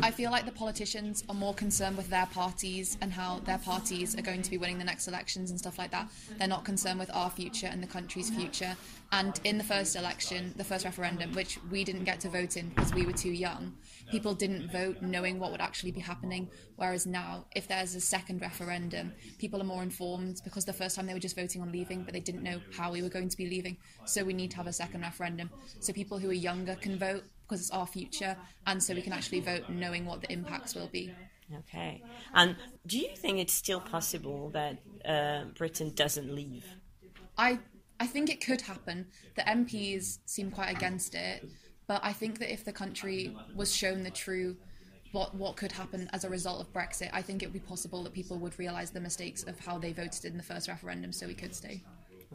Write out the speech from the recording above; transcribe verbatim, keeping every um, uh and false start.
I feel like the politicians are more concerned with their parties and how their parties are going to be winning the next elections and stuff like that. They're not concerned with our future and the country's future. And in the first election, the first referendum, which we didn't get to vote in because we were too young, people didn't vote knowing what would actually be happening. Whereas now, if there's a second referendum, people are more informed, because the first time they were just voting on leaving, but they didn't know how we were going to be leaving. So we need to have a second referendum. So people who are younger can vote, because it's our future, and so we can actually vote knowing what the impacts will be. Okay. And do you think it's still possible that uh, Britain doesn't leave? I I think it could happen. The M Ps seem quite against it, but I think that if the country was shown the true what what could happen as a result of Brexit, I think it would be possible that people would realise the mistakes of how they voted in the first referendum, so we could stay.